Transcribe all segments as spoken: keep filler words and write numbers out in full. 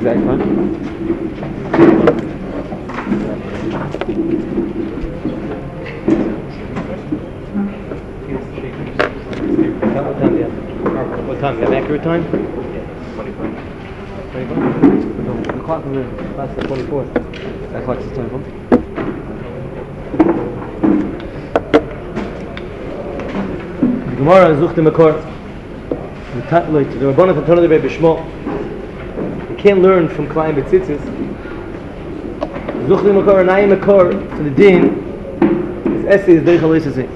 back, huh? What time do you have? What time? You have accurate time? Yeah, twenty-four. twenty-four? No, the clock on the class is twenty-four. That clock is twenty-four. The Gemara sucht the Makor. The Rabbana from Tanur Rebbe Bishmo. You can't learn from Klein Betzitzis. Sucht the Makor, and I am Makor to the Din. His essay is Deichel Eisesei.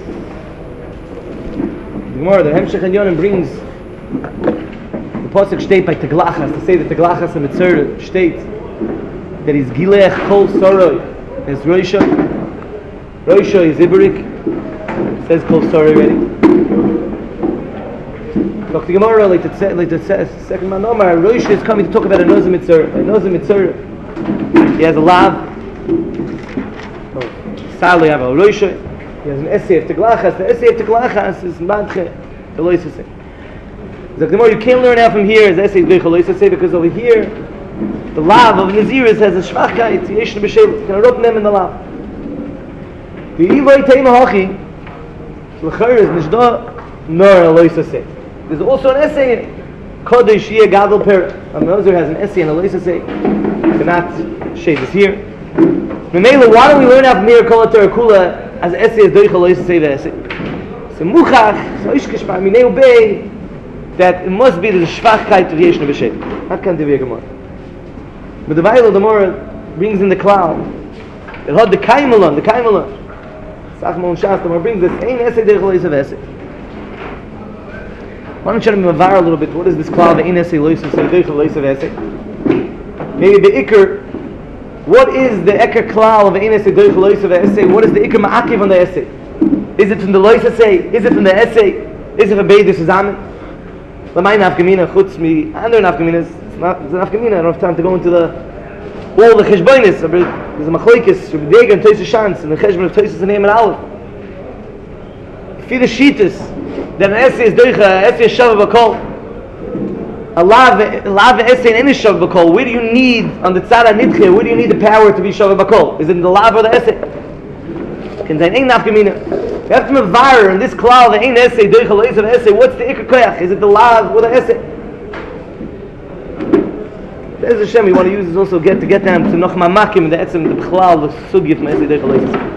The Gemara, the Hemshech and Yonim brings the Pasuk steht by Teglachas, to say that Teglachas and Mitzur state that he's Gilech Kol Soroi is Roisha. Roisha is Iberik. It says Kol Soroi already. Look, the Gemara, like the, like the second man, Omar, Roisha is coming to talk about a Nozim Mitzur. A Nozim Mitzur, he has a lav. Sadly, I have a Roisha. He has an essay of Teglachas. The essay of Teglachas is Madche, the Loisasei. The Gemara, you can't learn out from here as essay of Loisasei because over here, the lav of Naziris has a Shvachkeit, Yeshna B'Shevet. You can open them in the lav. The Ivoi Teima Hachi, L'chayr is Nishda, nor a Loisasei. There's also an essay in Kodesh Yeh Gadol Per. A Moser has an essay in a Loisasei. You cannot shade this here. Memela, why don't we learn out from here Kol HaTorah Kula as essay is Deichel Eisesei ve'essay? So Muchach, so Ishkish Ma'aminei Ubei, that it must be the Shvachkeit of Yeshna B'Shevet. That can't be a Gemara. But the Bible, the Gemara brings in the cloud. It had the Kaimelon, the Kaimelon. Sachmon Shas, the Gemara brings the same essay Deichel Eisesei ve'essay. Why don't you try to mavar a little bit? What is this cloud? The in essay loisasei Deichel Eisesei ve'essay. Maybe the Iker. What is the Eker Klal of the in essay Deichel Eisesei ve'essay? What is the Iker Ma'akiv on the essay? Is it from the loisasei? Is it from the essay? Is it from Beidus Zusammen? L'may nafkamina chutz mi other nafkaminas. It's not. It's a nafkamina. I don't have time to go into the all the cheshbonis. There's a machlokes, Rebbe Deger and Tosfos Shantz, and the cheshbon of Tosfos and Nehemiah Aleph. Fide shitas that an essay is Deichel, essay is Shav B'Kol. A lav, a lav essay in any Shav B'Kol. Where do you need on the tzara nidche? Where do you need the power to be Shav B'Kol? Is it in the lav or the essay? Contain ein nafkamina. You have to mavar in this cloud the ein essay Deichel Eisesei essay. What's the ikar koyach? Is it the lav or the essay? There's Hashem. We want to use this also get to get down to Nochma Makim the etzem the cloud the sugi from essay Deichel Eisesei.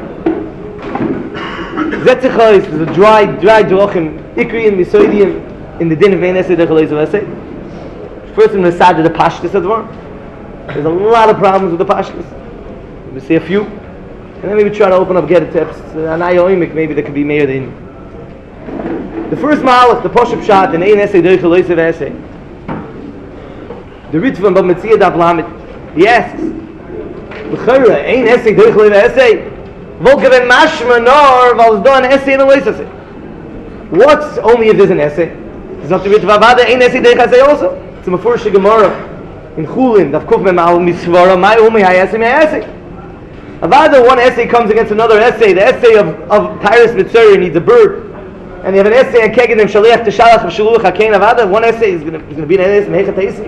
Zetzicha is a dry dry drochim ikri and misoidim in the din of ein essay Deichel Eisesei essay. First in the side of the pashtus advar. There's a lot of problems with the pashtus. We see a few. And then maybe try to open up, get a tips. An ayoimik, maybe there could be meir in. The first malach, the Poshup Shat, in ein essay Deichel Eisesei essay. The Ritva Bab Metzia Daf Lamed. He asks, L'chayra, ein essay Deichel Eisesei essay. Volkeven mashma nor v'al do an essay in a essay. What's only if there's an essay? It's not the Ritva Vada ein essay Deichel Eisesei also. It's a Mefurish Gemara in Chulin Daf Kuf Memal Mitzvara Mai Umi Hayessay Me'essay. Avada, one essay comes against another essay. The essay of, of Tyrus Mitzuri needs a bird. And you have an essay on Kegedim Shaliach Teshalach of Shaluch HaKein Avada. One essay is going to be an essay Mehechat Eisei.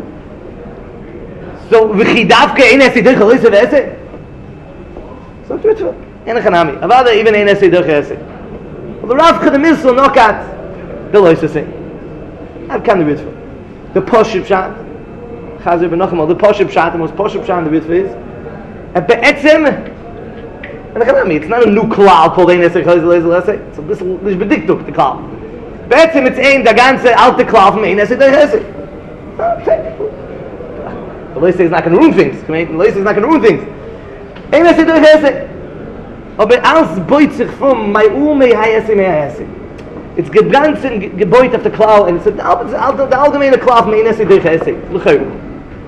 So, V'chidavke ein essay Deichel Eisesei essay. So, it's true. Ein Echanami. Avada, even ein essay Deichel essay. Well, the Rav Chadamissel Nokat, the Loisasei. That kind of beautiful. The Poshup Shat. Chazer Ben Nachmal. The Poshup Shat, the most Poshup Shat in the beautiful is. And be'etzem, and it's not a new klal called ein essay Deichel Eisesei. So this is bediktuk the klal. Be'etzem it's ein the ganze alte klal from ein essay Deichel Eisesei. The Leisei is not going to ruin things. The Leisei is not going to ruin things. Ein essay Deichel Eisesei. Aber als boit sich from my umei hayessay mei hayessay. It's geganzen geboit of the klal, and it's the allgemeine klal from ein essay Deichel Eisesei. L'chayr.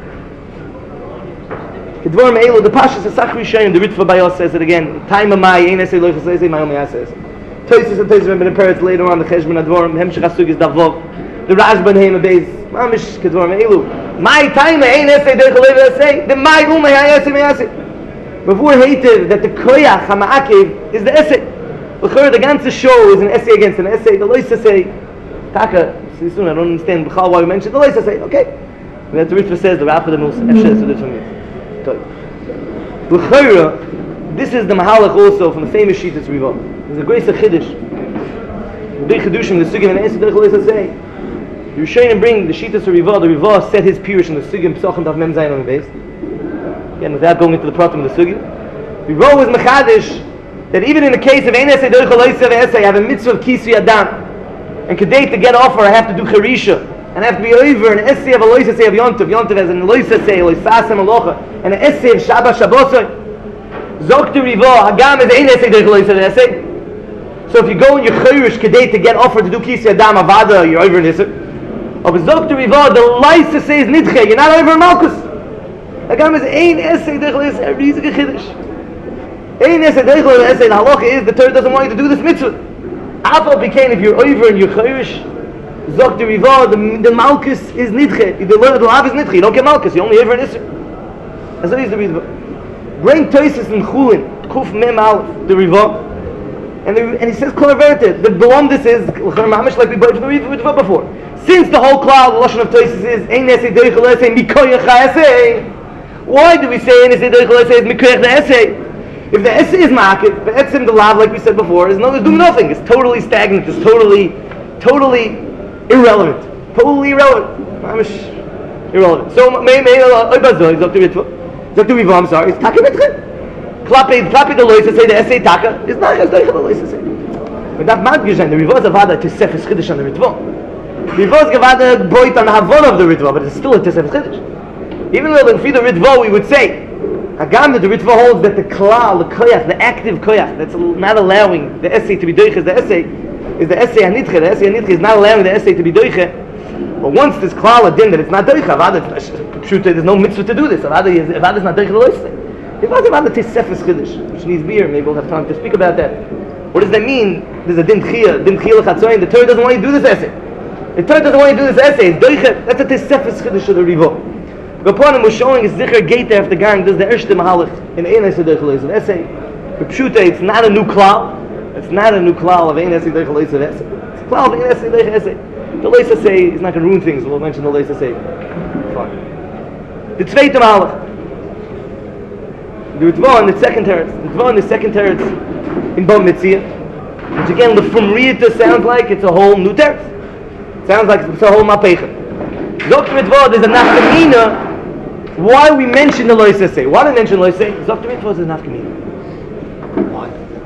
Kedvar Me'elu, the Pashas of Sachri Shayim, the Ritva Bayos says it again. Time of my ein essay Loichas Eisesei, my own says. Toisus and Toisus Ben Peretz later on the Cheshbon Advorim, Hemshech Asugis Davov, the Rashban Heim Abeis, Mamish Kedvar Me'elu. My time of ein essay Deichel Eisesei, the my own hayessay me'essay. Before hated that the Koyach HaMa'akiv is the essay. The ganze show is an essay against an essay. The Loisasei, Taka, see soon I don't understand why we mentioned the Loisasei. Okay. And that's the Ritva says, the Rafa the Musa, Efshes to the Ritva. L'chayra, this is the Mahalach also from the famous Shitas Riva. There's a great Chiddush. The big Chiddushim, the Sugim and Esed Derech say, the Rishonim bring the Shitas Riva, the Riva said his Pirush in the Sugim, Psachim Daf Mem Zayin on the base. Again, without going into the Pratim of the Sugim. Riva was Mechadish, that even in the case of Ein Esed Derech Loisa Ve'esei, I have a mitzvah of Kisui Adam. And Kedei to get offer, I have to do Charisha. And I have to be over an essay of a loisa say of Yontav. Yontav has an loisa say, loisasem alocha, and an essay of Shabbat Shabbosai. Zok to Rivo, Hagam is ein essay derech loisa essay. So if you go in your chayrish kedei to get offered to do Kisui Adam Avada, you're over an essay. But Zok to Rivo, the loisa say is nidche, you're not over in Malkus. Hagam is ein essay derech loisa, a riesige chiddush. Ein essay derech loisa essay, the halacha is the Torah doesn't want you to do this mitzvah. Afal became if you're over in your chayrish, Zok the Riva, the, the Malkus is Nidche. The Lav is Nidche. You don't get Malkus, you only ever an Isser. That's what he's the Riva. Bring Toises in Chulin, Kuf Mem Aleph, the Riva. And, the, and he says, Kol Verite, the Belom this is, Mamish like we brought from the Riva before. Since the whole cloud, the Lashon of Toises is, Ein Esei Doich L'Esei, Mikoyach HaEsei. Why do we say Ein Esei Doich L'Esei is Mikoyach HaEsei? If the Esei is Ma'akid, the Etzim, the Lav, like we said before, is no, it's doing nothing. It's totally stagnant. It's totally, totally irrelevant. Totally irrelevant. Mamish irrelevant. So, may may Oibazoi, Zok to Ritva. Zok to Riva, I'm sorry. It's Taka Ritva. Klapi, Klapi the Loisa say the essay Taka is not as Doicha the Loisa say. But that Madgijan, the Riva is Avada to Sefes Chiddush on the Ritva. Riva is Gavada Boit on the Havon of the Ritva, but it's still a Tesefes Chiddush. Even though in the Ritva we would say, Hagam that the Ritva holds that the Klal, the Koyach, the active Koyach, that's not allowing the essay to be Doicha as the essay, is the essay Hanitche. The essay Hanitche is not allowing the essay to be Doiche. But once this Klal Adin that it's not Doiche, there's no mitzvah to do this. Avada is, Avada is not Doiche the Loise. If Avada takes Sefes Chiddush, which needs beer, maybe we'll have time to speak about that. What does that mean? There's a Din Tchiyah, Din Tchiyah L'Chatzoyin. The Torah doesn't want you to do this essay. The Torah doesn't want you to do this essay. It's Doiche. That's a Sefes Chiddush of the Rivo. Gaponim was showing his Zicher Gate after gang does the Ershte Mahalach in Ein Esei Doiche Loise. The essay, Pshuta, it's not a new Klal. It's not a new klal of Ein Esei Doiche Loisa V'Esei. It's a klal of Ein Esei Doiche Esei. The Loisa say is not going to ruin things. We'll mention the Loisa say. Fine. The Tzveite Mahalach. The Ritva in the second teretz. The Ritva in the second teretz in Bom Mitzia, which again the from Riyata sounds like it's a whole new teretz. It sounds like it's a whole Mapecha. Zok Ritva, there's a nafkamina. Why we mention the Loisa say? Why do we mention Loisa say? Zok Ritva is a nafkamina. Why?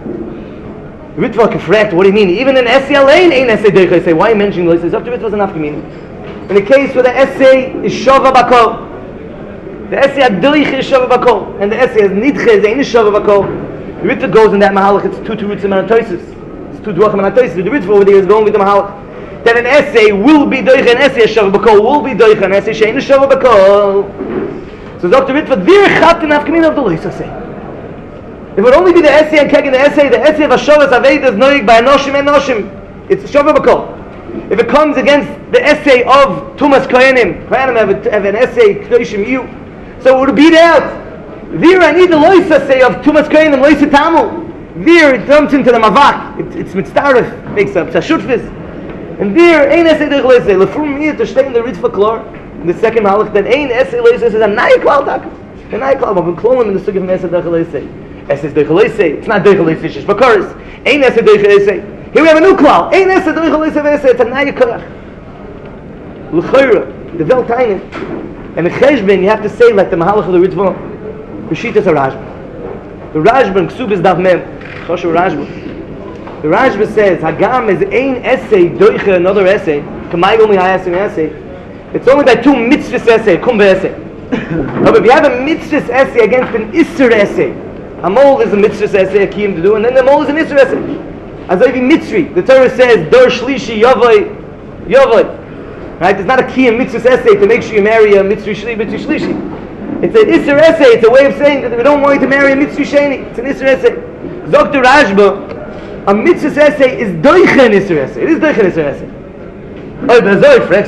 Ritva Kefret, what do you mean? Even in essay Alain ain't essay Doiche say. Why are you mentioning Loisa? Zok Ritva is a nafkamina. In the case where the essay is Shova Bakol, the essay Adoich is Shova Bakol, and the essay is Nidche is Ein Shova Bakol. The Ritva goes in that Mahalach, it's two two roots of Manatoisis. It's two Dwachim Manatoisis. The Ritva over there is going with the Mahalach. That an essay will be Doich, an essay Shova Bakol will be Doich, an essay Shein Shova Bakol. So Doctor Ritva, Vir Chat in Nafkamina of the Loisa say. It would only be the essay and keg in the essay, the essay of Hashavas Aveidas Noig by Anoshim and Noshim. It's Shova Bakol. If it comes against the essay of Tumas Koyanim, Koyanim have, have an essay, Kedoshim Yu, so it would beat out. Vir, I need the Loisa say of Tumas Koyanim, Loisa Tamil. Vir, it jumps into the Mavak. It, it's Mitzdarif, makes up Shashutfis. And Vir, Ein essay Doich Loisa, Lefrum Mir to stay in the Ritva Klor, in the second Malach, that Ein essay Loisa is a Naya Klal Tak. A Naya Klal, but we clone him in the Sugim of Essay Doich Loisa. Essay Doich Loisa, it's not Doich Loisa, it's Bakaris. Ein essay Doich Loisa. Here we have a new klal. Ein essay Doich Loisa V'essay, it's a Naya Klal. L'chayra, the Veltainen. And the Cheshbin, you have to say like the Mahalach of the Ritva, Rishitas HaRashba. The Rashba, Ksubis Dav Mem, Choshev Rashba. The Rashba says, Hagam is ein essay, doiche another essay, Kamai only ha-essay essay. It's only by two mitzvahs essay, kum essay. But if you have a mitzvahs essay against an Isser essay, a mol is a mitzvahs essay, a kiyum to do, and then the mol is an Isser essay. As if mitzri, the Torah says, Dor Shlishi Yavai, Yavai. Right? It's not a kiyum mitzvahs essay to make sure you marry a mitzri shli, mitzri shlishi. It's an Isser essay, it's a way of saying that we don't want you to marry a mitzri sheni. It's an Isser essay. Doctor Rashba, a mitzvahs essay is doiche an Isser essay. It is doiche an Isser essay. If the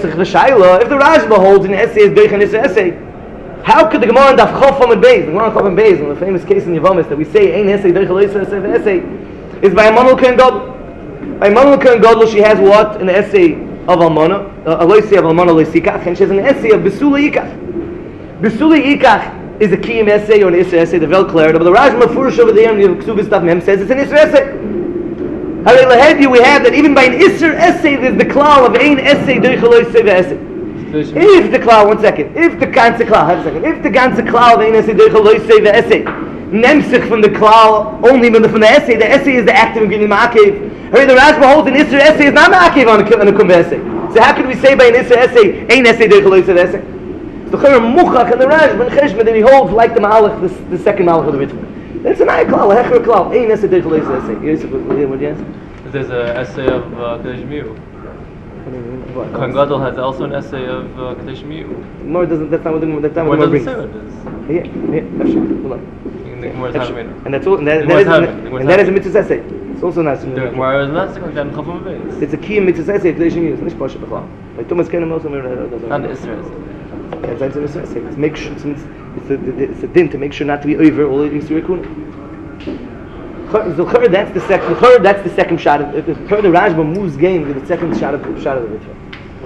Rashba holds an essay as doiche an Isser essay, how could the Gemara in Daf Chof Amud Beis, the Gemara in Chof Amud Beis, in the famous case in Yevamis that we say ein essay doiche lo Isser essay, is by Emmanuel Kohen Gadol. By Emmanuel Kohen Gadol, she has what in the essay of Almana, a loisi of Almana loisikach, and she has an essay of Besula Yikach. Besula Yikach is a Kiyim essay or an Isra essay, the Vel Claire, but the Raj Mafurish over there in the Ksubis stuff Mem says it's an Isra essay. However, we have that even by an Isra essay, there's the klal of ein essay durch loisi essay. If the klal, one second, if the ganze klal, have a second, if the ganze klal of ein essay durch loisi essay, nemsich from the klal only from the, from the essay, the essay is the active ingredient ma'akev. I mean, the Rashba holds an Isra essay is not ma'akev on a, on a Kumba essay. So how could we say by an Isra essay, ein essay durch loisi essay? The Chayr Muchach and the Rashba and Cheshma that he holds like the Malach, the, the second Malach of the Ritva. It's an eye klal, a hecher klal, ein essay durch loisi essay. Yosef, what do you answer? There's an essay of uh, Kadesh Miu. Kohen Gadol has also an essay of uh, Kadesh Miu. More doesn't. That's not what the that's not what the brings. Say what it is. Yeah, yeah. Hold on. And that's all. And that, that is and that is a mitzvah essay. It's also not. The Gemara is not second. Then Chafam Beis. It's a key mitzvah essay. Kadesh Miu. It's not Pasha B'chal. Like Thomas Kenem also. Not the Israel. It's an mitzvah essay. It's make sure. It's a it's a din to make sure not to be over all the things to Rekuna. That's the second. That's the second shot. Of, the the Rashba moves game with the second shot of shot of the Ritva.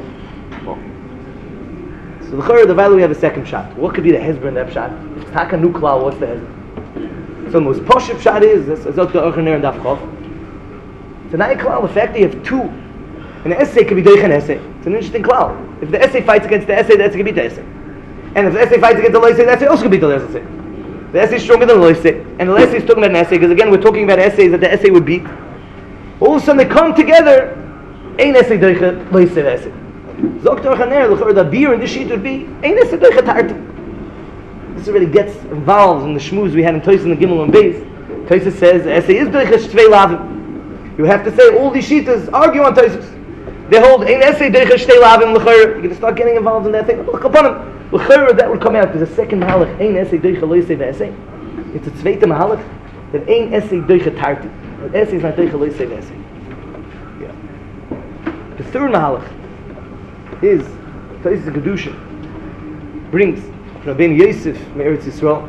So the the value we have a second shot. What could be the hezbollah in that shot? Taka nuklal. What's the hezbollah? So the most poshut shot is this. Is Doctor Orchaner and Dafkov. So now klal. The fact that you have two, and the essay could be doich an essay. It's an interesting klal. If the essay fights against the essay, the essay could be the essay. And if the essay fights against the essay, the essay also could be the essay. The essay is stronger than the essay, and the essay is talking about an essay, because again we're talking about essays that the essay would beat. All of a sudden they come together, ein essay doicha, loisei essay. Zoktor Chaner, the beer in this sheet would be, ein essay doicha tarti. This already gets involved in the shmooze we had in Toys and the Gimel and Beis. Toys says, the essay is doicha shtvei lavim. You have to say, all these sheetas argue on Toys. They hold, ein essay doicha shtei lavim, you're going to start getting involved in that thing. Look upon them. That would come out. There's a second mahalach. Ein essay doicha loisei ve'essay. It's a zweite mahalach that ein essay doicha tarti. The essay is not doicha loisei ve'essay. Yeah. The third mahalach is Tosis Kedusha brings from Ben Yosef Me'eretz Yisrael.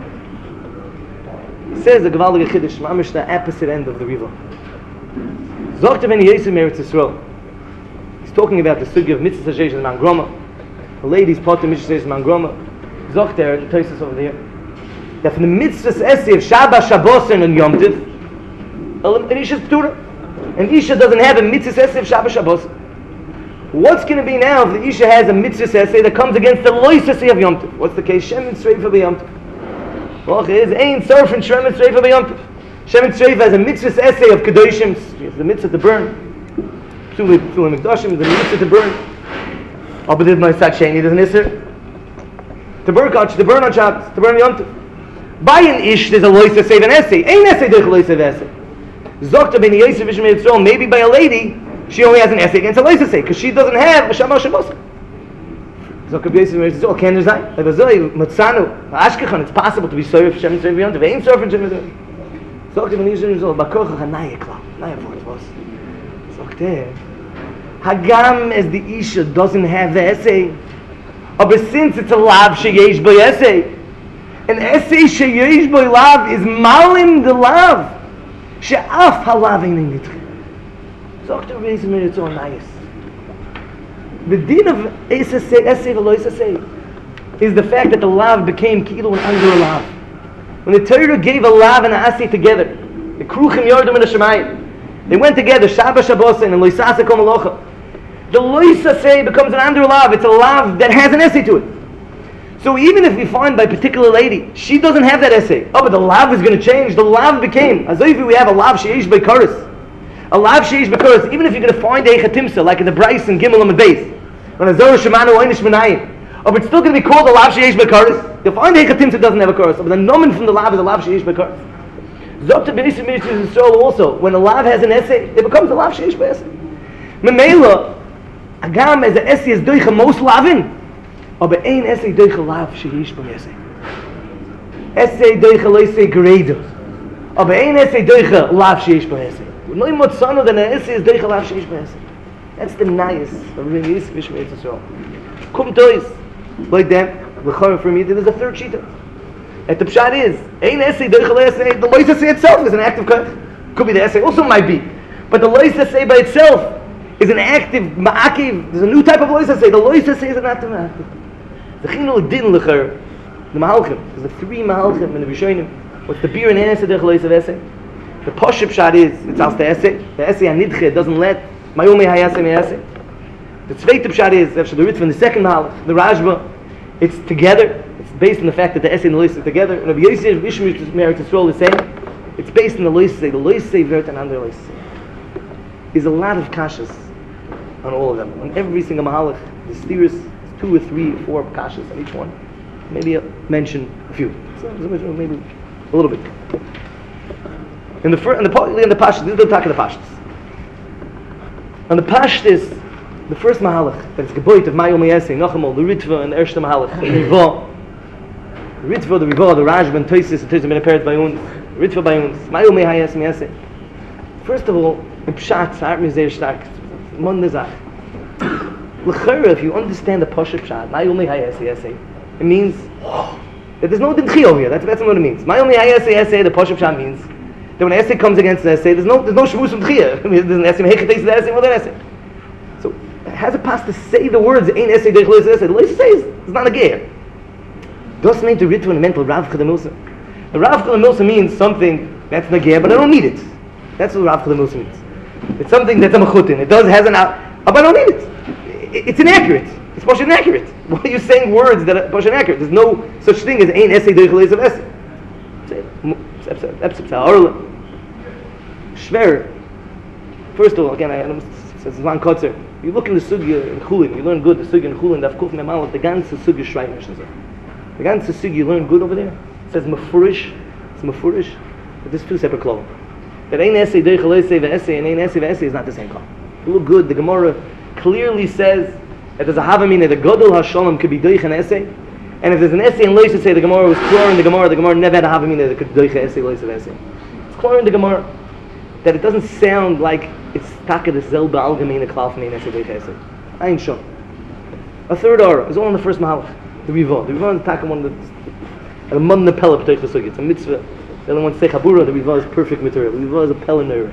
He says the Gevaldige Chiddush, mamish the opposite end of the river. Zogt Ben Yosef Me'eretz Yisrael. He's talking about the sugi of mitzvah sheish and mangroma. The ladies potter mitzvah says mangroma. Zogt there, the Tosis over there. That from the mitzvah's essay of Shabbat, Shabbos, and Yom Tiv, an Isha's Ptura. And Isha doesn't have a mitzvah's essay of Shabbat, Shabbos. What's going to be now if the Isha has a mitzvah's essay that comes against the lois essay of Yom Tiv? What's the case? Shem and Tzreifa b'Yom Tiv. Well, it is Ein Tzorf and Shem and Tzreifa b'Yom Tiv. Shem and Tzreifa has a mitzvah's essay of Kedoshim. It's the mitzvah to burn. Psuli Mikdashim is the mitzvah to burn. Oh, but there's no such sheni, there's an Isser. To burn, to burn on Shabbos, to burn Yom Tov. By an Ish, there's a lois to save an essay. Ein essay doich lois of essay. Zokta ben Yosef Ish Me'etzrol, maybe by a lady, she only has an essay against a lois essay, because she doesn't have a Shabbat Shabbos. Zokta ben Yosef Me'etzrol, can there sein? Like Azoi, Matzanu, Ashkechan, it's possible to be sorry for Shem and Tzreifa Yom Tov. Ein sorry for Shem and Tzreifa. Zokta ben Yosef Me'etzrol, Bakochach Hanaya Klau, Naya Vort was. Zokta, Hagam as the Isha doesn't have the essay, but since it's a lav sheyesh by essay, an essay sheyesh by lav is malim the lav she'af halav ein nitche. Doctor Reis mir it's on nice. The din of essay essay v'lo essay is the fact that the lav became kilo and under a lav. When the Torah gave a lav and a essay together, the kruchim yordam and the shemayim, they went together, Shabbat Shabbos and loisasa kol malocha. The loisa say becomes an under lav. It's a lav that has an essay to it. So even if we find by a particular lady, she doesn't have that essay. Oh, but the lav is going to change. The lav became, as if we have a lav sheish by karis. A lav sheish by karis. Even if you're going to find a chatimsa, like in the Bryce and Gimel on the base, on a Zohar Shemanu or Einish Menayim, oh, but it's still going to be called a lav sheish by karis. You'll find a chatimsa doesn't have a karis. But the nomen from the lav is a lav sheish by karis. Zokta b'nisim b'nisim Yisrael also, when a lav has an essay, it becomes a lav sheish by essay. Memela, Agam as the essay is doicha most lavin, but ein essay doicha lav sheish by essay. Essay doicha loisei geredos, but ein essay doicha lav sheish by essay. No motzano than an essay is doicha lav sheish by essay. That's the nice of Rabbi Yosef Ish Me'eretz Yisrael. Kum tois, like them, l'chor for me, there's a third shita. And the pshat is, ein essay doicha essay, the lois essay itself is an act of koch. Could be the essay, also might be. But the lois essay by itself is an active ma'akiv. There's a new type of lois essay. The lois essay is an active ma'akiv. The chinul din lecher, the mahalchim. There's the three mahalchim in the Rishonim. What's the beer and essay derech lois essay? The poshib shad is it's as the essay. The essay anidche doesn't let mayomei hayaseh me'essay. The zweite pshat is after the Ritva in the second mahalach, the Rashba. It's together. It's based on the fact that the essay and the lois are together. And Rabbi Yosef Ishmael Merit Yisrael is saying it's based on the lois. The lois vert and under lois. Is a lot of kashas on all of them. On every single mahalach, the steers two or three, four kashas on each one. Maybe I'll mention a few. So, maybe a little bit. In the first, in the in the pashas, this is the talk of the pashas. On the pashas, the first mahalach that is geboit of Mayom Yaseh, Nachamol, the Ritva and the Ershta mahalach, the Riva, the Ritva, the Riva, the Rashba, and Toisis, the Toisis, and Peret Bayuns, Ritva Bayuns, Mayom Hayaseh Yaseh. First of all, in Pshat, Sa'ar Mizer Shtak, Mon Nezach. L'chera, if you understand the Pasha Pshat, Mayom Hayaseh Yaseh, it means that there's no Dinchi over here. That's, that's what it means. Mayom Hayaseh Yaseh, the Pasha Pshat means that when an essay comes against the essay, there's no there's no Shavuos from Tchiyah. There's an essay, Mehechetes the essay, what an essay. So, has it passed to say the words, Ein essay, Derech Lois essay? The Lois essay is it's not a gear. Doesn't mean to read to an mental Rav Chada Milsa. The Rav Chada Milsa means something that's a gear, but I don't need it. That's what Rav Chada Milsa means. It's something that's a mechutin. It does has an out, but I don't need it. It's inaccurate. It's Moshe inaccurate. Why are you saying words that are Moshe inaccurate? There's no such thing as Ein essay, Derech Lois essay. Shver. First of all, again, I says Zman Kotzer. You look in the sugya in Chulin, you learn good the sugya in Chulin. Daf Kuf Memal, the ganze sugya Shreinish. The ganze sugya you learn good over there. It says mafurish. It's mafurish. But there's two separate klal. That ein essay derech loisei ve'essay and ein essay ve'essay is not the same klal. You look good. The Gemara clearly says that there's a havamina that Godol Hashalom could be doich an essay. And if there's an essay in Lois say the Gemara was clear in the Gemara, the Gemara never had a havamina that could doich essay Lois of essay. It's clear in the Gemara that it doesn't sound like it's taka the zelba algamina klal from ein essay doich essay. Ein shon. A third aura is all in the first mahalach. The Riva. The Riva is taka one that's a man nepela b'teich l'sugi. It's a mitzvah. The other one say chabura. The Riva is perfect material. The Riva is a pelanera.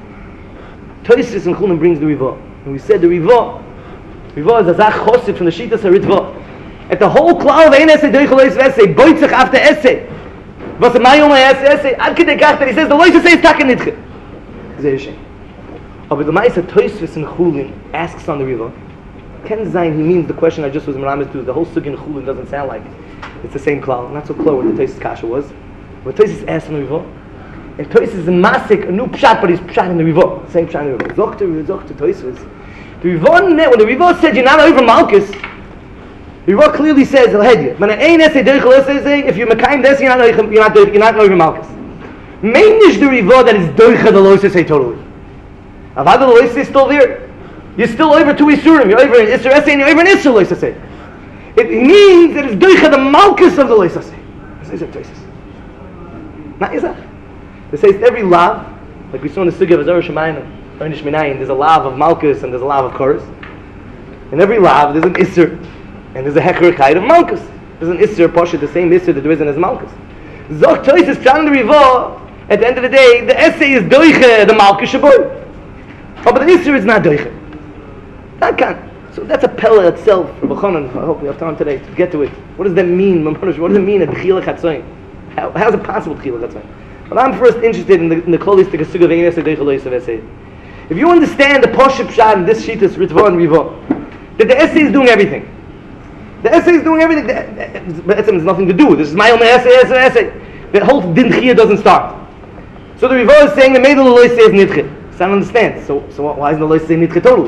Toisis and Chulin brings the Riva. And we said the Riva. Riva is a zach chosid from the Shitas HaRitva. At the whole cloud of ein essay, derech lois essay, boitzach after essay. Was a mayom essay, ad kedei kach that he says the lois essay is taka nidche. Zeh shem. But the Ma'isa Toisvis in Chulin asks on the Riva. Ken Zayin, he means the question I just was meramis to. The whole sugya in Chulin doesn't sound like it's the same cloud. Not so clear what the Toisvis kasha was. But Toisvis asks on the Riva. And Toisvis is a masik, a new pshat, but he's pshat in the Riva. Same pshat in the Riva. Zokter, Zokter Toisvis. The Riva, when the Riva said you're not over Malchus, the Riva clearly says, when an ein essay derech lois essay, if you're mekayim des, you're not you're not you're not over Malchus. Mainish the Riva that is derech the lois essay totally. Avad the lois essay is still there. You're still over two Isurim. You're over an Isur essay and you're over an Isur lois essay. It means that it's derech the Malchus of the lois essay. This is a Tosis. Not Yisach. They say it's every lav, like we saw in the Sugya of Azar Shemayim, Ernish Minayin, there's a lav of Malchus and there's a lav of Chorus. In every lav there's an Isur. And there's a hecher chayit of Malchus. There's an Isser Pasha, the same Isser that there isn't as Malchus. Zok Tois is Pshan the Riva. At the end of the day, the essay is doiche the Malchus shaboy. Oh, but the Isser is not doiche. That can't. So that's a pella itself. Rabbi Chanan, I hope we have time today to get to it. What does that mean? What does it mean at B'chila Chatzoyin? How, how is it possible B'chila Chatzoyin? But I'm first interested in the, in the Klolistik Asug of Ein Essay Doiche Lois of Essay. If you understand the Pasha Pshan in this Shitas Ritva and Riva, that the essay is doing everything. The essay is doing everything. But essay has nothing to do. This is my only essay, essay, essay. The whole din chiyah doesn't start. So the Riva is saying the middle of the lois is nidche. So I don't understand. So, so why isn't the lois saying nidche total?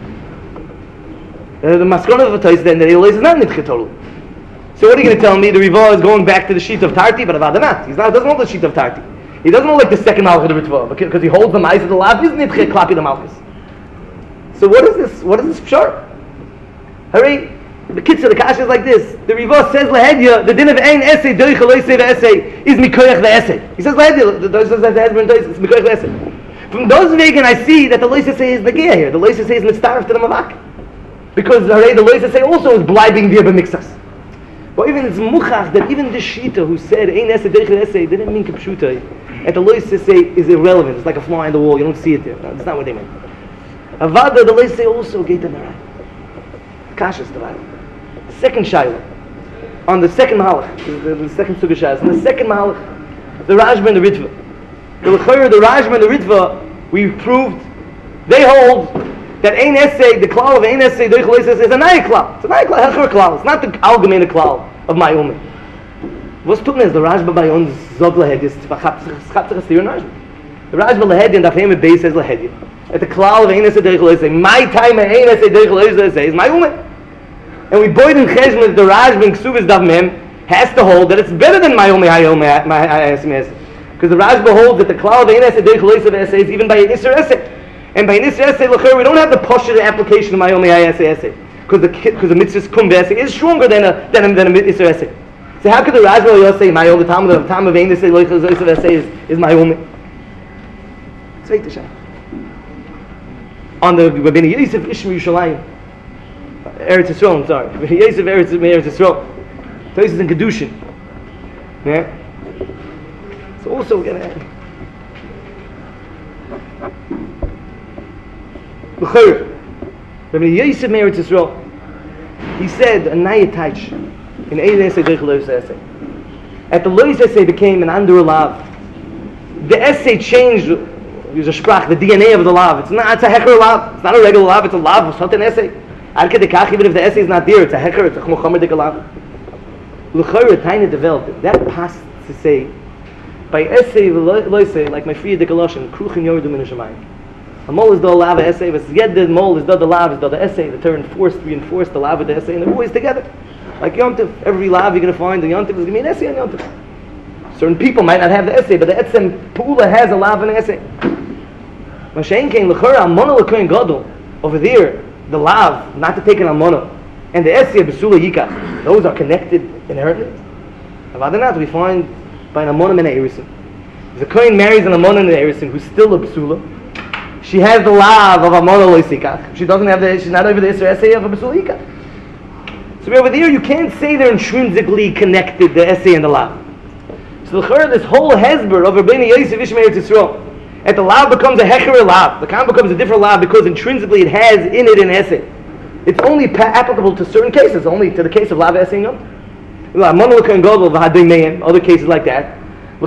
Uh, the maskona of the Tois then the lois is not nidche total. So what are you going to tell me? The Riva is going back to the sheet of Tarti, but Avada not. He doesn't hold the sheet of Tarti. He doesn't hold like the second malchus of the Ritva because he holds the mice of the lav. Is nidche klapi the malchus. So what is this? What is this pshar? Hurry. The kitzur, the kasha is like this. The Riva says lahedya, the din of ein essay, doiche loisei ve'essay, is mikoyach the essay. He says lahedya, the doiche says the husband doiche, it's mikoyach the essay. From those vegan, I see that the lois essay is negea here. The lois essay is mitzaref to the mavak. Because the lois essay also is blibing via b'mixas. But even it's muchach that even the shita who said ein essay, doiche essay, didn't mean kipshuta. And the lois essay is irrelevant. It's like a fly on the wall, you don't see it there. That's not what they meant. Avada, the Leisei also get the Narai. Kashas the Vada. Second Shaila. On the second Mahalach, the, the second Suga Shas, on the second Mahalach, the Rajma and the Ritva. The L'chayr, the Rajma and the Ritva, we proved, they hold that ein essay, the klal of ein essay, the Eichel is a naya klal. It's a naya klal, hecher klal. It's not the allgemeine klal of my ume. Was tun is the Rajma by uns zog lahedi, es chat sich es dir Rajma. The Rajma lahedi and afhem beis says lahedi. At the klal of ein essay, the Eichel is my time and ein essay, the Eichel is my ume. And we boyd in cheshma that the Rajma in Ksubis Dav Mem has to hold that it's better than my ume, my ume, my essay. Because the Rajma holds that the klal of ein essay, the Eichel is even by an Isser essay. And by Nisr Essay, we don't have the posture application of my only essay essay. Because the because the mitzvah's kum essay is stronger than a than a, than a Nisr Essay. So how could the Rajma say my only time the time of ein essay essay is, is my only? Zweite Shah. On the Rabbeinu Yosef Ishmi Yerushalayim, Eretz Yisrael, I'm sorry. Rabbeinu Yosef Eretz Eretz Yisrael. Places in Kedushin. Yeah. So also we're gonna. Rabbi Yosef Meretz Yisrael, he said a naya taich in ein essay durch Lois essay. At the Lois essay became an under lav. The essay changed. There's a sprach, the D N A of the lav. It's not. It's a hecher lav. It's not a regular lav. It's a lav. It's not an essay. Ad kedekach, even if the essay is not there, it's a hecher. It's a chmochamer dik lav. L'chayr tiny developed. That passed to say by essay Lois, like my free dik Lashon, kruchin yordu min hashamayim. A mol is the lava essay, but yet the mol is the lava is the essay. The turn enforced, reinforce the lava the essay, and they're always together. Like Yom Tov, every lava you're going to find the Yom Tov is going to be an essay on Yom Tov. Certain people might not have the essay, but the etzem pula has a lava and an essay. Mashen came l'chora amona l'koyin gadol over there. The lav not to take an amona, and the essay of besula yikach. Those are connected inherently. Other not, we find by an amona and an erisin. If the koyin marries an amona and an erisin who's still a besula, she has the lav of a monolysikach. She doesn't have the. She's not over the Isser essay of a besulika. So over there, you can't say they're intrinsically connected, the essay and the lav. So the this whole hezber of Rabbeinu Yosef Ishmael Yisrael, and the lav becomes a hecher lav. The kam becomes a different lav because intrinsically it has in it an essay. It's only pa- applicable to certain cases, only to the case of lav essay. No, monolika and godel v'hadim other cases like that.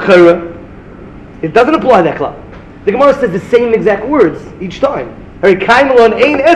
It doesn't apply that klal. The Gemara says the same exact words each time. So what are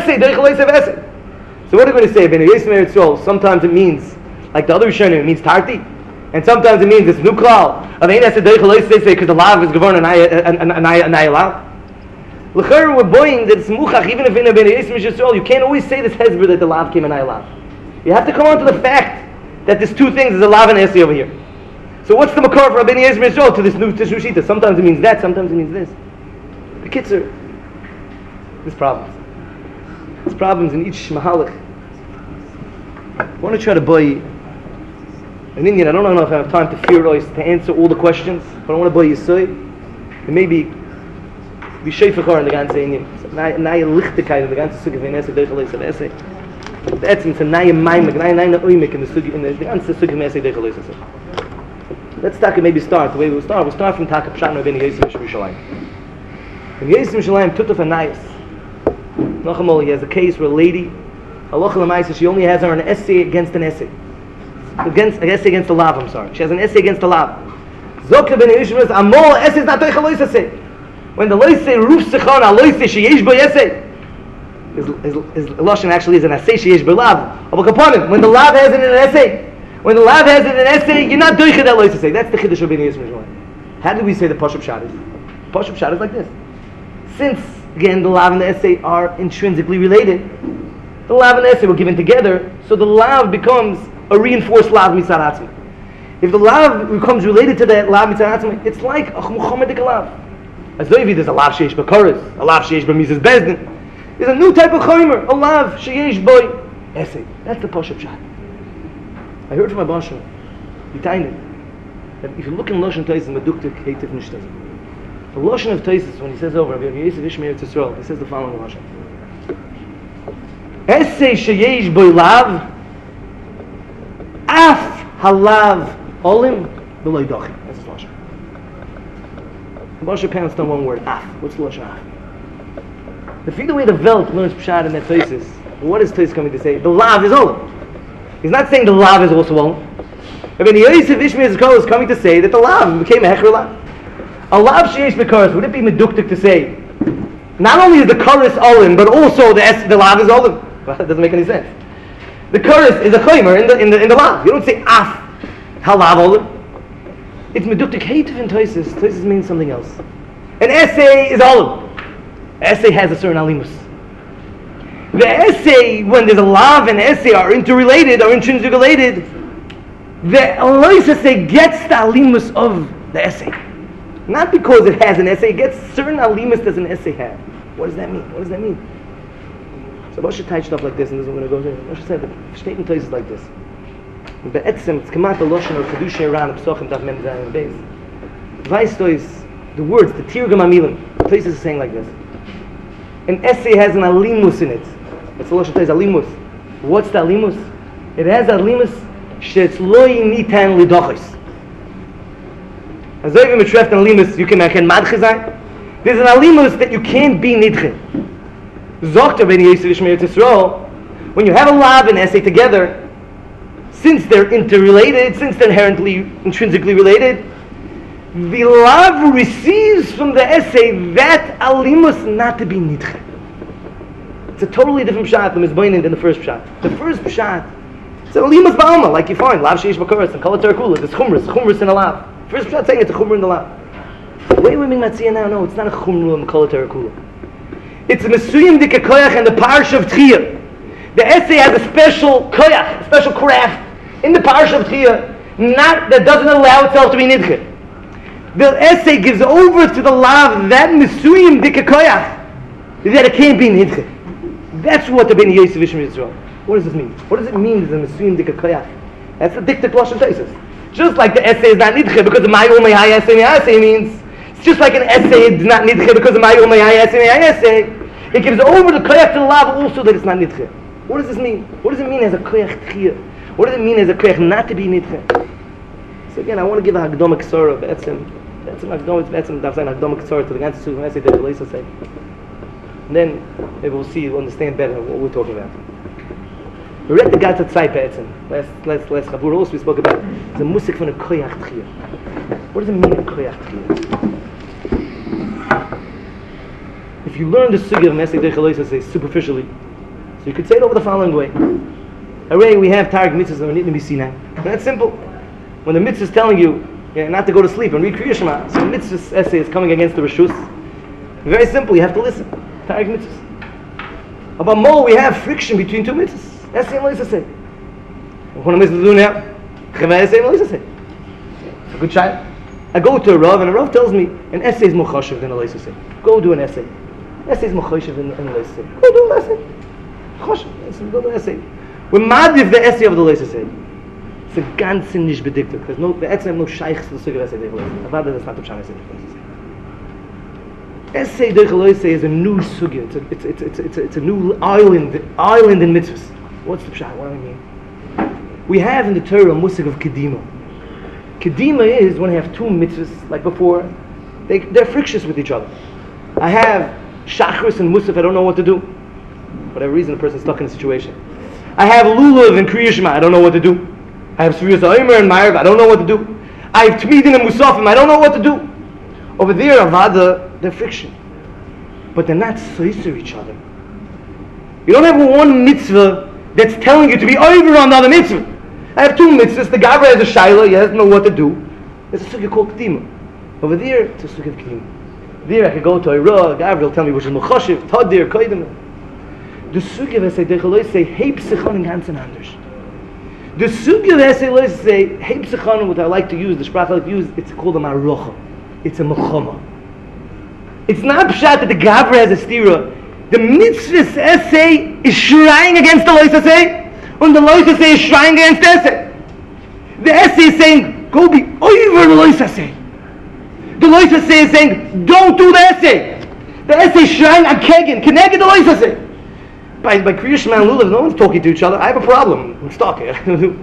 we going to say? Sometimes it means, like the other Rishonim, it means tarti, and sometimes it means this new klal of ein esed deichel because the lav is governed an ayah lav. L'chayr we're boying that it's muchach even if in a ben Yisrael you can't always say this hezbollah that the lav came an ayah lav. You have to come on to the fact that there's two things: there's a lav and esed over here. So what's the makar for Ben Yisrael to this new tissue shita? Sometimes it means that, sometimes it means this. The kitzer, there's problems. There's problems in each mahalach. I want to try to buy an Indian. I don't know if I have time to fear us to answer all the questions, but I want to buy Yisoi and maybe be shayfachar in the ganze Indian. Naya lichtigkeit in the ganze sugi von Esei Deichel Esei Esei. The essence of naya maimek, naya naya oimik in the sugi in the ganze sugi von Esei Deichel Esei. Let's talk maybe start the way we'll start. We'll start from Taka Pshat Rabbeinu Yosef Yerushalayim. When Yosef Yerushalayim Tutuf Anayis, Nachamol, he has a case where a lady, Halacha L'maisa, she only has her an essay against an essay. Against, an essay against the lav, I'm sorry. She has an essay against the lav. Zokah ben Yerushalayim says, Amol, essay is not Teichel Lois essay. When the Lois say, Ruf Sechon, Alois say, Sheyesh Bo essay. His, his, his Lashon actually is an essay, Sheyesh Bo lav. Of a component, when the lav has it in an essay, when the lav has it in an essay, you're not Doichel that Lois essay. That's the Chiddush of Ben Yerushalayim. How do we say the Pashup Pshat is? Pashup Pshat is like this. Since, again, the lav and the essay are intrinsically related, the lav and the essay were given together, so the lav becomes a reinforced lav mitzad atzmi. If the lav becomes related to that lav mitzad atzmi, it's like a muhammadik lav. As though there's a lav sheish b'koros, a lav sheish b'mizas bezdin. There's a new type of chomer, a lav sheish boy essay. That's the Pashup Pshat. I heard from my Basha, B'tainit, that if you look in Lashon Taisis, meduktik heitif nishtazim. The Lashon of Taisis, when he says over, Rabbi Yosef Ishmael Yisrael, he says the following Lashon. Essay sheyesh boy lav, af halav olim b'loy dochi. That's his Lashon. The Basha pants on one word, af. What's the Lashon af? The feed way the Welt learns Pshat in that Tosis. What is Tosis coming to say? The Lav is Olam. He's not saying the Lav is also Olam. I mean, the Yosef Ishmael Zikol is coming to say that the Lav became a Hecher Lav. A Lav Sheish Bekaris, would it be meduktik to say, not only is the Karis Olam, but also the, es- the Lav is Olam? Well, that doesn't make any sense. The Karis is a Chaymer in the, in the, in the Lav. You don't say Af, Halav Olam. It's meduktik Hativ in Tosis. Tosis means something else. An essay is Olam. Essay has a certain alimus. The essay, when there's a lav and essay are interrelated, are intrinsically related, the Elois essay gets the alimus of the essay. Not because it has an essay, it gets certain alimus does an essay have. What does that mean? What does that mean? So Moshe type stuff like this, and this is what we're going to go through. Moshe said, the statement places like this. Be'etzem, it's kamat Loshen or Kedusha Iran, Psochim, Daf Mem Zayin Beis. Weistois, the words, the Tirgum Amilim, places are saying like this. An essay has an alimus in it. That's the Lashon Tez, alimus. What's the alimus? It has alimus she'etz loi nitan lidochos. As though even betreft an alimus, you can make an madche sein. There's an alimus that you can't be nidche. Zochter ben Yosef Ishmael Yisrael, when you have a lav and essay together, since they're interrelated, since they're inherently, intrinsically related, the lav receives from the essay that alimus not to be nidche. It's a totally different pshat than Mizbainin than the first pshat. The first pshat, it's an alimus ba'alma, like you find lav sheish b'karas and kol terakula. There's chumras, chumras in a lav. First pshat saying it's a chumra in the lav. Wait, we're being matziyah now. No, it's not a chumra in kol terakula. It's a mesuyim dike koyach and the parsha of Tchiyah. The essay has a special koyach, a special craft in the parsha of Tchiyah, not that doesn't allow itself to be nidche. The essay gives over to the lav that mesuyim dike koyach that it can't be nidche. That's what the Bnei Yosef Ishmael Yisrael. What does this mean? What does it mean? The mesuyim dike koyach. That's the diktik Lashon Teisus. Just like the essay is not nidche because the mayu mehai essay mehai means. It's just like an essay is not nidche because the mayu mehai essay mehai essay. It gives over the koyach to the lav also that it's not nidche. What does this mean? What does it mean as a koyach tchiyah? What does it mean as a koyach not to be nidche? So again, I want to give a hagdoma ksora be'etzem. Be'etzem hagdoma, be'etzem daf zayin hagdoma ksora to the ganze Tzug essay that the Leisa say. And then maybe we'll see, we'll understand better what we're talking about. We read the Gatzat Tzai be'etzem. Last, last, last Chabur also we spoke about the musik from a koyach tchiyah. What does it mean a koyach tchiyah? If you learn the sugi of Mesek Dech Leisa say superficially, so you could say it over the following way. Already we have Tarek mitzvahs that we need to be seen now. That's simple. When the mitzvah is telling you yeah, not to go to sleep and read Kriya Shema, so the mitzvah essay is coming against the Rishus. Very simple, you have to listen. Tarek mitzvahs. About more, we have friction between two mitzvahs. Essay and Leisa say. What am I supposed to do now? Chava essay and Leisa say. It's a good child. I go to a Rav and a Rav tells me an essay is more chashuv than a Leisa say. Go do an essay. Essay is more chashuv than a Leisa say. Go do an essay. Chashuv. Go do an essay. We're mad if the essay of the Leisa say. It's a ganze nicht bediktet. Because no, the essay no shaykhs to the sugi of essay Dech Leisa. Avad that's not the pshat essay Dech Leisa. Essay Dech Leisa is a new sugi. It's a, it's, it's, it's, it's, a, it's a new island, island in mitzvahs. What's the pshat? What do I mean? We have in the Torah a musik of kedima. Kedima is when you have two mitzvahs, like before, they, they're frictious with each other. I have shachris and musaf, I don't know what to do. For whatever reason, the person's stuck in a situation. I have lulav and kriya shema, I don't know what to do. I have Sfiriyas Ha'omer and Ma'ariv, I don't know what to do. I have Tmidin and Musafim, I don't know what to do. Over there, Avada, they're friction. But they're not soiser each other. You don't have one mitzvah that's telling you to be over on the other mitzvah. I have two mitzvahs, the Gabra has a Shaila, he doesn't know what to do. There's a sugya called Kedima. Over there, it's a sugya of Kedima. There I could go to Ira, Gabra will tell me which is Mechashiv, Tadir, Koidim. The sugya of Esei Dech say, Hey Psichon in ganz anders. The sugya of Esei say, Hey Psichon, what I like to use, the sprach I like to use, it's called a Marocha. It's a Mechama. It's not pshat that the Gabra has a stira. The mitzvah's essay is shrine against the Lois essay, and the Lois essay is shrine against the essay. The essay is saying, go be over the Lois essay. The Lois essay is saying, don't do the essay. The essay is shrine on Kegin, connected the Lois essay. By, by Kriya Shema and Lulav, no one's talking to each other. I have a problem. I'm stuck here.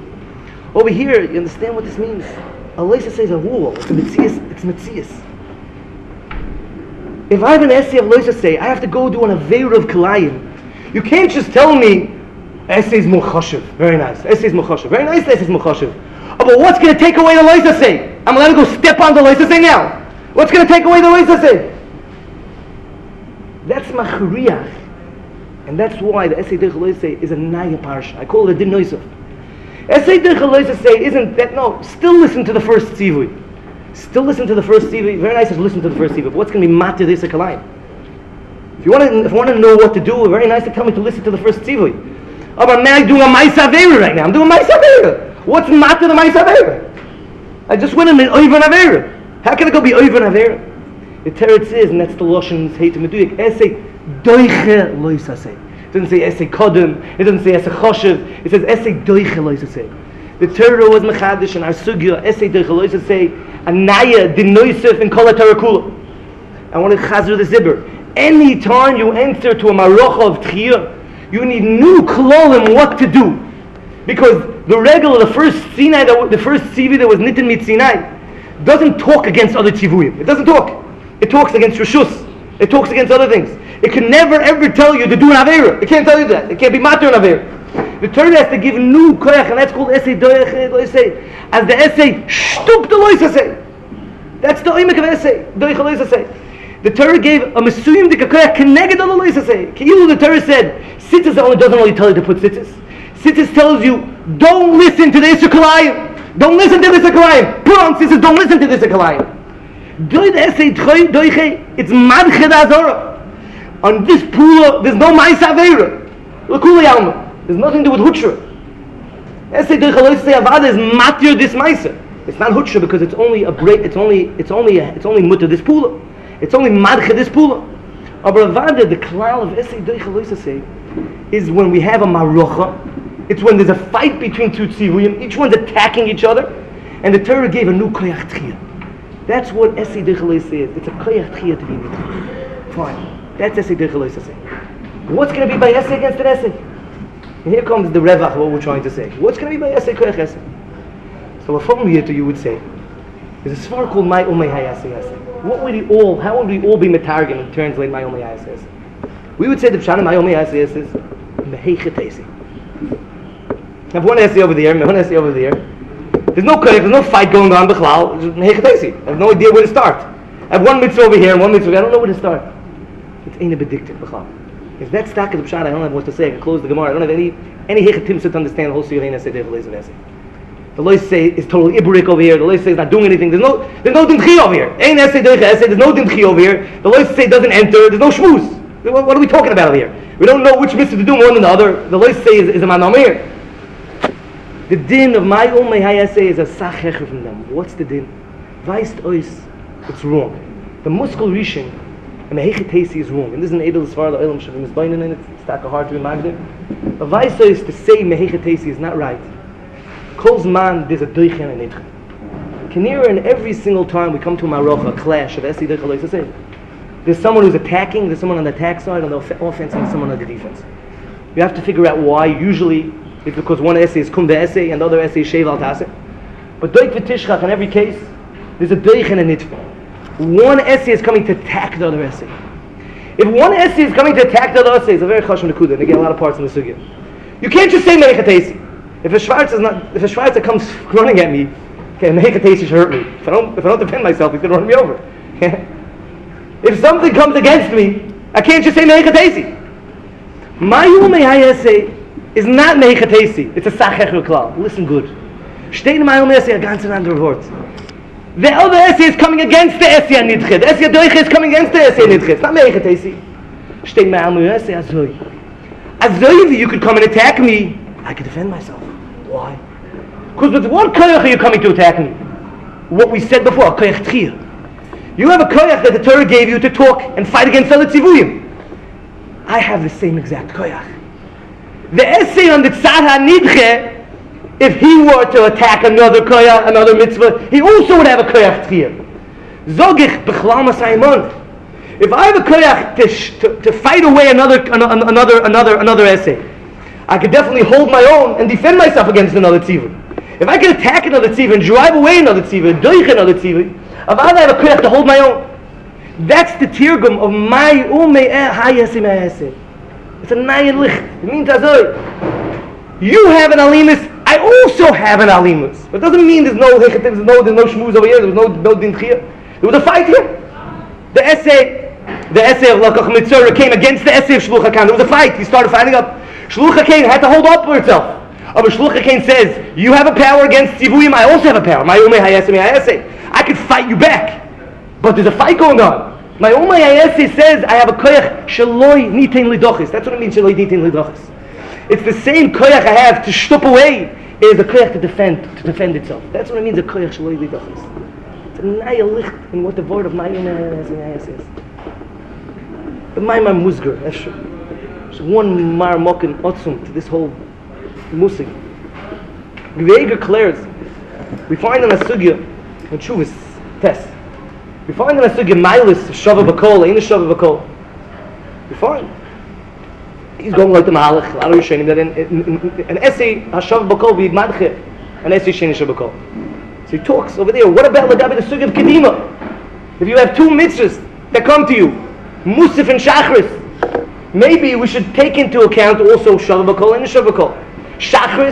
Over here, you understand what this means? A Lois essay is a wall. It's a Metzias. It's Metzias. If I have an essay of Loisa say, I have to go do an Aveira of Kalayim. You can't just tell me, essay is Mukhashiv. Very nice. Essay is Mukhashiv. Very nice, essay is Mukhashiv. Oh, but what's going to take away the Loisa say? I'm allowed to go step on the Loisa say now. What's going to take away the Loisa say? That's Machriach. And that's why the essay Derech Loisa say is a Naya Parsha. I call it a Din Noisov. Essay Derech Loisa say isn't that, no, still listen to the first Tzivui. Still listen to the first Tzivui. Very nice to listen to the first Tzivui. But what's going to be Matir this a Kalayim? If you want to, if you want to know what to do, very nice to tell me to listen to the first Tzivui. Oh, but man, I'm doing a Ma'aseh Aveira right now. I'm doing a Ma'aseh Aveira. What's Matir the Ma'aseh Aveira? I just went in an Oivan Aveira. How can it go be Oivan Aveira? The Teretz is, and that's the Lashon's hate to Meduyik, Essay Doiche Loisa say. It doesn't say Essay Kodem, it doesn't say Essay Choshev, it says Essay Doiche Loisa say. The Torah was Mechadish and our Sugya, Essay Doiche Loisa say, Anaya Din Noisef in Kol HaTorah Kula. I want to chazir the Zibber. Any time you enter to a Marocha of Tchiyah, you need new klolim what to do. Because the regular, the first Sinai, the first Tzivi that was Nitin Mit Sinai, doesn't talk against other Tzivuyim. It doesn't talk. It talks against Rishus. It talks against other things. It can never ever tell you to do an Aveira. It can't tell you that. It can't be Matir an Aveira. The Torah has to give new koyach, and that's called Essay Doiche Loisa. As the essay Shtup the Loisa say. That's the oimek of Essay Doiche Loisa say. The Torah gave a Mesuyim Dika koyach Keneged al Loisa say. Ki'ilu the Torah said, Sitzis only doesn't only tell you to put Sitzis. Sitzis tells you, don't listen to the Isser Kalayim. Don't listen to the Isser Kalayim. Put on Sitzis, don't listen to the Isser Kalayim. Doid Essay Doiche, it's Madched Azora. On this pula, there's no Ma'aseh Aveira. L'kuli Alma. There's nothing to do with Hutra. Essay Doiche Loisa say Avada is Matir this Ma'aseh. It's not Hutra because it's only a break. It's only it's only it's only Mutter this pula. It's only Madched this pula. But Avada, the klal of Essay Doiche Loisa say, is when we have a Marocha. It's when there's a fight between two Tzivuyim. Each one's attacking each other, and the Torah gave a new Koyach Tchiyah. That's what Essay Doiche Loisa is. It's a Koyach Tchiyah to be Nitchiyah. Fine. That's Essay Doiche Loisa say. What's going to be by Essay against an Essay? And here comes the Revach, what we're trying to say. What's going to be by Essay Koyach Essay? So a form here to you would say, there's a svar called My Umay Hayasay Essay. What would we all, how would we all be metargim and translate My Umay Hayasay Essay? We would say the Pshana My Umay Hayasay Essay is Mehechet Essay. I have one essay over there, one essay over there. There's no koyach, there's no fight going on b'chlal. Just mehechet essay. I have no idea where to start. I have one mitzvah over here and one mitzvah over here. I don't know where to start. It's ain't a bedicted b'chlal. If that's stuck at the pshat, I don't have what to say. I can close the Gemara. I don't have any any hechetim to understand the whole siyuhin essay there for lazy essay. The lois say is totally ibrik over here. The lois say is not doing anything. There's no there's no dimchi over here. Ain't essay doich essay. There's no dimchi over here. The lois say doesn't enter. There's no shmuz. What, what are we talking about over here? We don't know which mitzvah to do one than the other. The lois say is, is a manomir. The din of my own Mehayaseh is a sachecher from them. What's the din? Weist ois, it's wrong. The muskul rishon, and Mehechet is wrong. And this is an edel svar the oilam shavim is binding in it. It's not hard to be magdir. But weist ois to say Mehechet is not right. Kol's man there's a doich and a nitcha. Kanira, and every single time we come to a marocha, a clash of Essay Doiche Loisa say, there's someone who's attacking, there's someone on the attack side, on the offense, and someone on the defense. You have to figure out why. Usually it's because one essay is kum essay and the other essay is shev al taseh. But doik v'tishchach in every case, there's a doich and a nitva. One essay is coming to attack the other essay. If one essay is coming to attack the other essay, it's a very chashon nekuda, and they get a lot of parts in the sugya. You can't just say mehechet. If a Schwarzer is not, if a Schwarzer comes running at me, okay, mehechet should hurt me. If I don't, if I don't defend myself, he's going to run me over. If something comes against me, I can't just say mehechet. My essay is not mehechet. It's a sachecher klal. Listen good. Steht in my essay a ganz andere Wort. The other essay is coming against the essay nidche. The essay doiche is coming against the essay nidche. It's not mehechet. Steht in my essay azoy. Azoy, you could come and attack me. I could defend myself. Why? Because with what koyach are you coming to attack me? What we said before, koyach tchiyah. You have a koyach that the Torah gave you to talk and fight against other tzivuyim. I have the same exact koyach. The essay on the tzad ha-nidche, if he were to attack another koyach, another mitzvah, he also would have a koyach tchiyah. Zogich b'chlal masayimon. If I have a koyach to, to, to fight away another, another, another, another essay, I could definitely hold my own and defend myself against another tzivah. If I could attack another tzivah and drive away another tzivah, doich another tzivah, I have a koyach to hold my own. That's the tirgum of my umei hayase hayase. It's a nayin licht. It means azoy. You have an alimus, I also have an alimus. But it doesn't mean there's no hechet, there's no there's no shmuz over here, there was no no din here. There was a fight here. The essay, the essay of Lakach Mitzvah came against the essay of Shlucha Khan. There was a fight. He started fighting up. Shlucha Khan had to hold up for itself. But Shlucha Khan says, you have a power against Tzivuyim, I also have a power. My umei hayase hayase. I could fight you back. But there's a fight going on. My umei hayase says, I have a koyach shaloi nitain lidochis. That's what it means, shaloi nitain lidochis. It's the same koyach I have to shtup away. It is a koyach to defend, to defend itself. That's what it means, a koyach shaloi lidochis. It's a naya licht in what the word of my umei hayase hayase is. The Maimar Musgar, Esher. There's one Mar Mokin Otzum to this whole Musig. Gveiger declares, we find in a sugya, in Chuvas test, we find in a sugya Milas Shava Bakol, ain't a Shava Bakol. We find he's going like the Mahalach, a lot of Rishonim, that in, in, in, an essay Shava Bakol be Madche, an essay Sheni Shava Bakol. So he talks over there. What about Lagabi the sugya of Kedima? If you have two mitzvahs that come to you, Musaf and Shachris, maybe we should take into account also Shavakol and Shavakol. Shachris,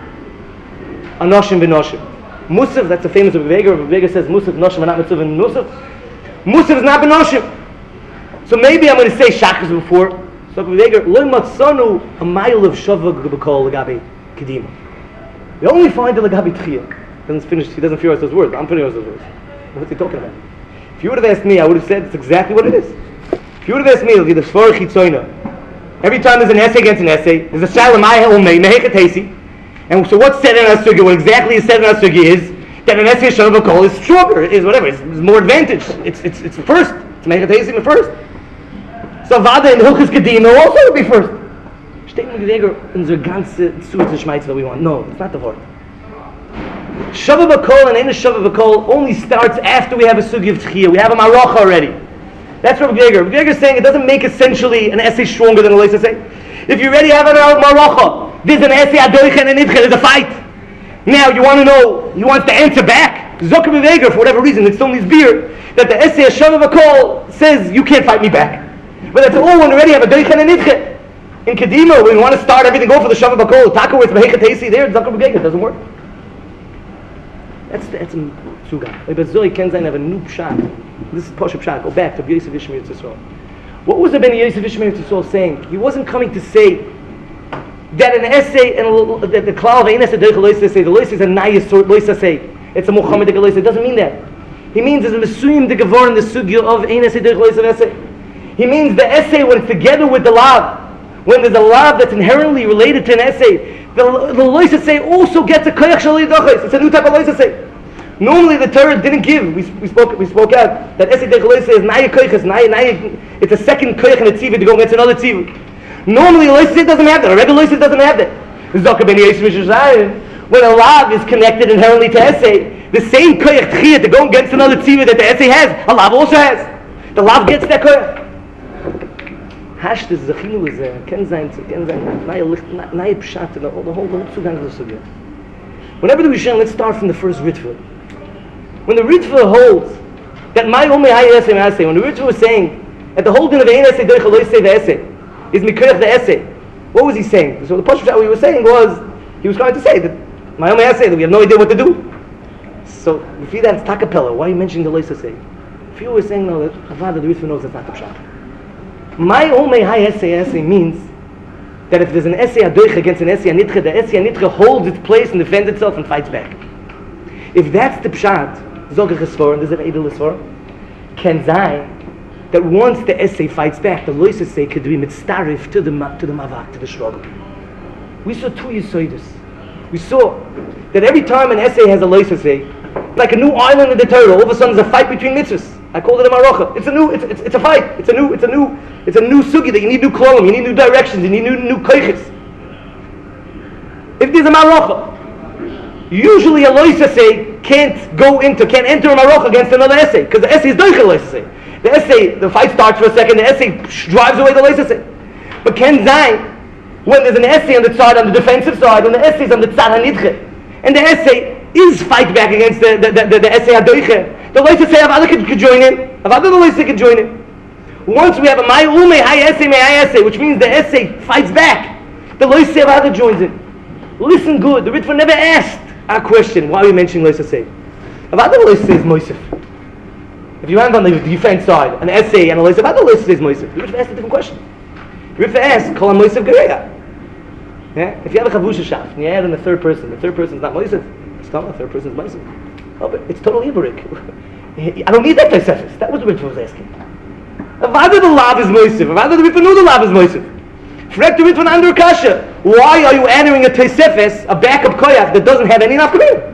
Anoshim v'Noshim. Musaf, that's the famous Rebbe Vega. Rebbe Vega says Musaf, Noshim, and not Mitzvah and Musaf. Musaf is not B'Noshim. So maybe I'm going to say Shachris before. So Rebbe Vega, Lo Matzonu, a mile of Shavakol Lagabi Kedima. We only find the Lagabi Tchiyah. He doesn't finish, he doesn't fear us those words. I'm fearing us those words. What's he talking about? If you would have asked me, I would have said it's exactly what it is. If you would have asked me, it'll be the Shvar Chitzoyna. Every time there's an essay against an essay, there's a Shalom Ayah Umei, Mehechet Hesi. And so what's said in our sugya, what exactly is said in our sugya is that an essay of Shalom Bakol is stronger, is whatever, it's, it's more advantage. It's it's it's the first. It's Mehechet Hesi the first. So Vada and Hilchus Kedima also would be first. Steht mir Geweger unsere ganze Zuhause Schmeiz that we want. No, it's not the word. Shavah Bakol and Ein Shavah Bakol only starts after we have a sugya of Tchiyah. We have a Marocha already. That's what Geiger. Geiger is saying it doesn't make essentially an essay stronger than a Leis essay. If you already have a Marocha, there's an essay Adoicha and an Idcha, there's a fight. Now you want to know, he wants to answer back. Zoker Geiger, for whatever reason, it still needs beer, that the essay of Shavah Bakol says you can't fight me back. But that's all when we already have a Adoicha and an Idcha. In Kedima, when we want to start everything, go for the Shavah Bakol, Taka with Mehechet Hesi there, Zoker Geiger, it doesn't work. That's the Etzem Suga. But Zoe Kenzain have a new pshat. This is Poshup Pshat. Go back to Yosef Ishmael Tzisrael. What was the Ben Yosef Ishmael Tzisrael saying? He wasn't coming to say that an essay and that the Klal of Ein Essay Doich Lois say the Lois is a Nayis Lois say it's a Muhammadic Lois. It doesn't mean that. He means there's a Mesuyim the Gavor in the Sugya of Ein Essay Doich Lois essay. He means the essay when it's together with the Lav, when there's a Lav that's inherently related to an essay, the the Lois say also gets a Koyach Shalei Dochis. It's a new type of Lois say. Normally the Torah didn't give. We, we spoke we spoke out that Esei Dechel says Naya Koiches, Naya Naya. It's a second Koich and a Tziva to go against another Tziva. Normally the Loisei doesn't have that. A regular Loisei doesn't have that. Zokah ben Yosef when a Lav is connected inherently to Esei, the same Koich Tchiyah to go against another Tziva that the Esei has, a Lav also has. The Lav gets that Koich. Hash this Zechinu is a Ken Zayin, Ken Zayin, Naya Licht, Naya Pshat, the whole the whole Zugang of the Sugya. Whenever the Rishon, let's start from the first Ritva. When the Ritva holds that my Umei Hayase Hayase, when the Ritva was saying that the whole din of Ein Essay Doich Lois say the essay is Mikurach the essay, what was he saying? So the Poshup what he was saying was, he was trying to say that my Umei Hayase, that we have no idea what to do. So if you that's Takapella, why are you mentioning the Lois essay? If you were saying no, that Avada the Ritva knows that's not the Pshat. My Umei Hayase Hayase means that if there's an essay Adoich against an essay Anitcha, the essay Anitcha holds its place and defends itself and fights back. If that's the Pshat, Zogach Esfor, and there's an Edel Esfor, can say that once the essay fights back, the Lois essay could be mitzarif to the to the Mavak, to the struggle. We saw two Yisoidus. We saw that every time an essay has a Lois essay, like a new island in the Torah, all of a sudden there's a fight between mitzvahs. I called it a Marocha. It's a new, it's, it's, it's a fight. It's a new, it's a new, it's a new sugi that you need new klolim, you need new directions, you need new new koiches. If there's a Marocha, usually a Lois essay can't go into, can't enter a Marocha against another essay, because the essay is doichel Lois essay. The essay, the fight starts for a second, the essay drives away the Lois essay. But Ken Zayin, when there's an essay on the side, on the defensive side, and the essay is on the tzad hanidche, and the essay is fight back against the the the, the, the essay hadoiche, The Loisa say Avada could, could join in. Avada the Loisa could join in. Once we have a Mai Ume Hai Essay May Hai Essay, which means the essay fights back, the Loisa say Avada joins in. Listen good, the Ritva never asked our question, why are we mentioning Loisa say? Avada the Loisa says Moisef. If you have on the defense side an essay and a Loisa, Avada the Loisa says Moisef. The Ritva asked a different question. The Ritva asked, Kol HaMoisef Gereya. Yeah? If you have a Chavusha Shaf, and you add in the third person, the third person is not Moisef, it's not the third person is Moisef. Oh, but it's totally Ibarik. I don't need that Tosefes. That was what the Ritva was asking. Avada the Lav is Moisef. Avada the Ritva knew the Lav is Moisef. Frek the Ritva under Kasha. Why are you entering a Tosefes, a backup koyach that doesn't have any nafkamina?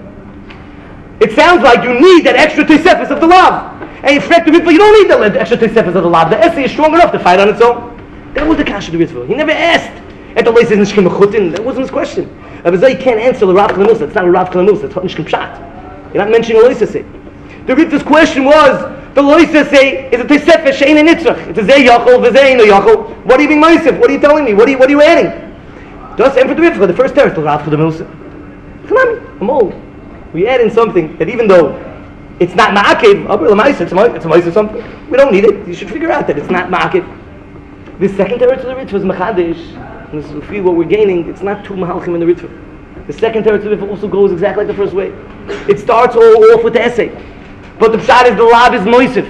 It sounds like you need that extra Tosefes of the Lav. And you frek the Ritva, you don't need that extra Tosefes of the Lav. The essay is strong enough to fight on its own. That was the Kasha of the Ritva. He never asked. At the Leis is Nishkim Mechutin. That wasn't his question. Abazai can't answer the Rav Kalamusa. It's not a Rav Kalamusa. It's Nishkim Pshat. You're not mentioning a Leis say. The Ritva's question was, the Loisa say is a Tosefes she'ein a nitzrach. It's a zeh yachol v'zeh no yachol. What are you being Moisef? What are you telling me? What are you, what are you adding? Just and for the Ritva, the first teretz, the Rav for the Milsa. Come on, I'm old. We add in something that even though it's not ma'akev, it's a it's a Moisef something. We don't need it. You should figure out that it's not ma'akev. The second teretz of the Ritva is machadish. And this is feel what we're gaining. It's not two mahalchim in the Ritva. The second teretz of the Ritva also goes exactly like the first way. It starts all off with the essay. But the pshat is the Lav is Moisef.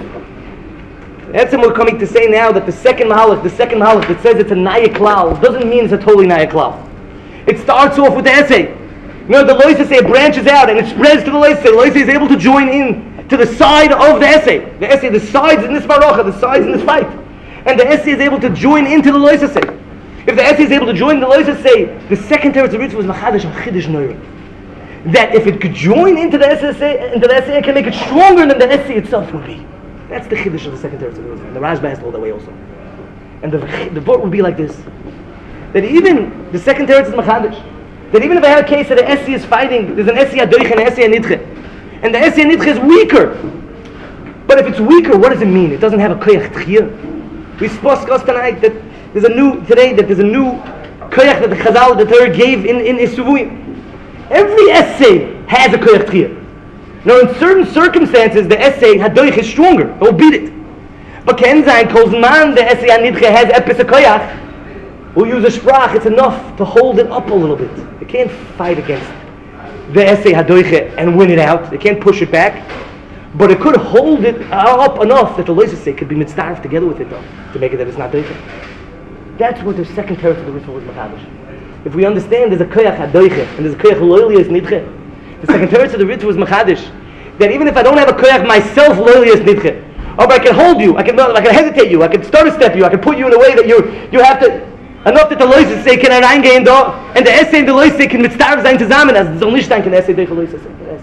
That's what we're coming to say now, that the second mahalach, the second mahalach that says it's a naya klal, doesn't mean it's a totally naya klal. It starts off with the essay. You know, the Loisa say it branches out and it spreads to the Loisa. The Loisa is able to join in to the side of the essay. The essay, the sides in this barocha, the sides in this fight. And the essay is able to join into the Loisa say. If the essay is able to join the Loisa say, the second teretz of Ritva was machadash al chidish noira. That if it could join into the essay, into the essay, it can make it stronger than the essay itself would be. That's the chiddush of the second teretz of the Ritva. And the Rashba has to hold that way also. And the the vote would be like this: that even the second teretz is machadish. That even if I have a case that the essay is fighting, there's an essay adoich and an essay anitche, and the essay anitche is weaker. But if it's weaker, what does it mean? It doesn't have a koyach tchiyah. We spoke tonight that there's a new today that there's a new koyach that the Chazal, the Torah gave in in Isuvuyim. Every essay has a koyach tchiyah. Now, in certain circumstances, the essay hadoich is stronger. It will beat it. But ken zayin kolzman the essay anitche has epis a koyach. We'll use a sprach. It's enough to hold it up a little bit. It can't fight against the essay hadoich and win it out. It can't push it back. But it could hold it up enough that the loisa say could be mitzdarf together with it, though, to make it that it's not doich. That's what the second teretz of the Ritva was machadish. If we understand there's a koyach hadoiche and there's a koyach loylius nidche, the second teretz of the Ritva was machadish, that even if I don't have a koyach myself loylius nidche, or I can hold you, I can I can hesitate you, I can start a step you, I can put you in a way that you you have to enough that the loisa say can reingehen da, and the essay and the loisa can mitzdarf sein zusammen, as soll nicht sein kann essay durch loisa sein.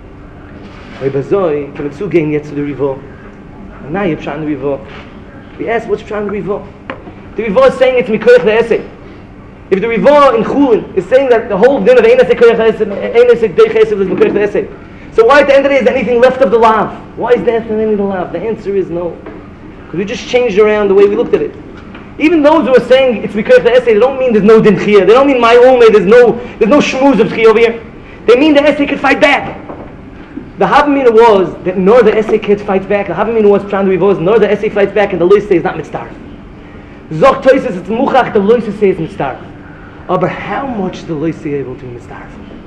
Aber so kann man zugehen jetzt zu der Rivo. Na, ich habe Rivo. We ask what's Pshan Rivo. The Rivo is saying it's mikoyach the essay. If the Rivo in Chulin is saying that the whole din of Einas Koyach Einas Deich Esav is mikoyach the essay, so why at the end of the day is anything left of the lav? Why is there anything of the lav? The answer is no. Because we just changed around the way we looked at it. Even those who are saying it's mikoyach the essay, they don't mean there's no din chiyah. They don't mean my own way. There's no there's no shmuz of chiyah over here. They mean the essay could fight back. The Havamina was that nor the essay kid fights back. The Havamina was Pshan was nor the essay fights back, and the loisa is not mitzdarf. Zoch toises it's muchach. The loisa says mitzdarf. Oh, but how much the loisa able to mitzdarf?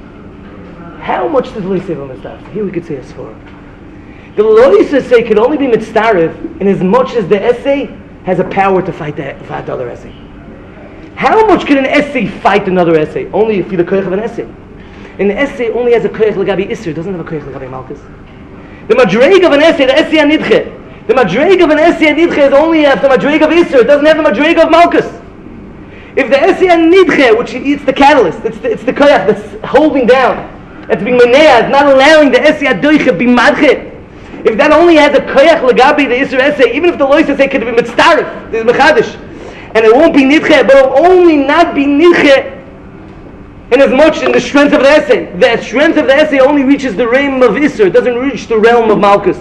How much does the loisa able to mitzdarf? Here we could say a score. The loisa say could only be mitzdarf in as much as the essay has a power to fight the, fight the other essay. How much can an essay fight another essay? Only if you're the koyach of an essay. And the essay only has a koyach l'gabi isser, it doesn't have a koyach l'gabi malchus. The madreg of an essay, the essay anidche, the madreg of an essay anidche is only have the madreg of isser, it doesn't have the madreg of malchus. If the essay anidche, which it's the catalyst, it's the, it's the koyach that's holding down, that's being manea, it's not allowing the essay adoiche be madche. If that only has a koyach l'gabi the isser essay, even if the lois essay could be mitzdarif, this is mechadish, and it won't be nidche, but it will only not be nidche in as much in the strength of the essay. The strength of the essay only reaches the realm of Isser, it doesn't reach the realm of Malchus.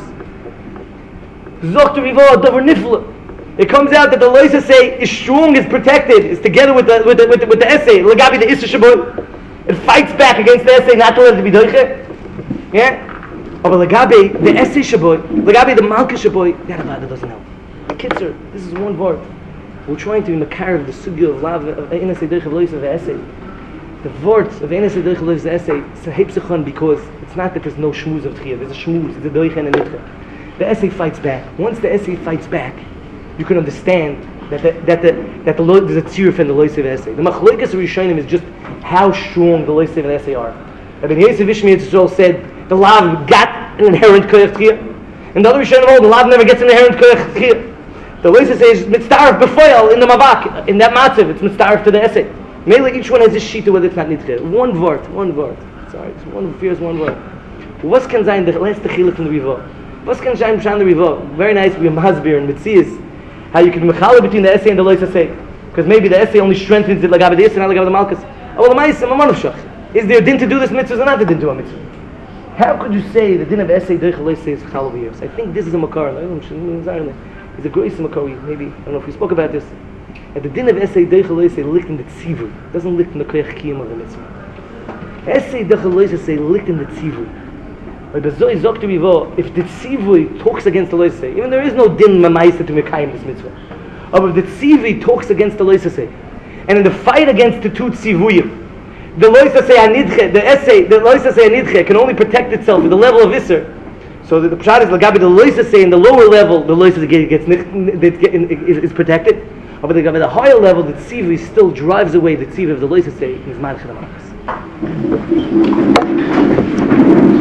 It comes out that the lois essay is strong, is protected, is together with the with the, with the, with the essay. L'gabi the Isser Shaboy. It fights back against the essay, not to let it be doiche. Yeah? Aber legabe the essay shaboy, legabe the malka shaboy, that Avada doesn't help. Kitzer, this is one word. We're trying to be makar the sugya of lav of Ein Asay Derech Lois of the essay. The words of Ein Asay Derech Lois of the essay sehepsichon because it's not that there's no shmuz of tchiyah. There's a shmuz. It's a doich and a nitcha. The essay fights back. Once the essay fights back, you can understand that the, that the that the there's a tziruf in the lois of the essay. The machloikas of Rishonim is just how strong the lois of the essay are. Rabbi Yosef Ishmael Yisrael said the lav got an inherent koyach tchiyah, and the other Rishonim hold the lav never gets an inherent koyach tchiyah. The lois says mitzdarif b'foil in the mavak in that matzav. It's mitzdarif to the essay. Mainly each one has this shita whether it's not nitcha. One word, one word. Sorry, it's one fears one word. What's can sein the last techillah from the riva? What's can sein from the riva? Very nice. We have masbir and mitzias. How you can mechala between the essay and the lois say, because maybe the essay only strengthens it lagabe the essay and not lagabe the malchus. Oh, the ma'asim a manavshach. Is there a din to do this mitzvah or not a din to do a mitzvah? How could you say the din of essay derech lois is chal over here? So I think this is a makar. It's a great makar. Maybe I don't know if we spoke about this. At the din of essay derech lois licht in the tzivur. Doesn't licht in the koyach kiyum of the mitzvah. Essay derech lois say licht in the tzivur. If the tzivui talks against the loisei, even there is no din mamaisa to mekayim this mitzvah, but if the tzivui talks against the loisei, and in the fight against the two tzivuyim, the loisei anidche, the essay, the loisei anidche can only protect itself at the level of isser. So the, the pshat is lagabi the loisei in the lower level, the loisei gets, gets is, is protected, but the, the higher level, the tzivui still drives away the tzivui of the loisei in his malchus.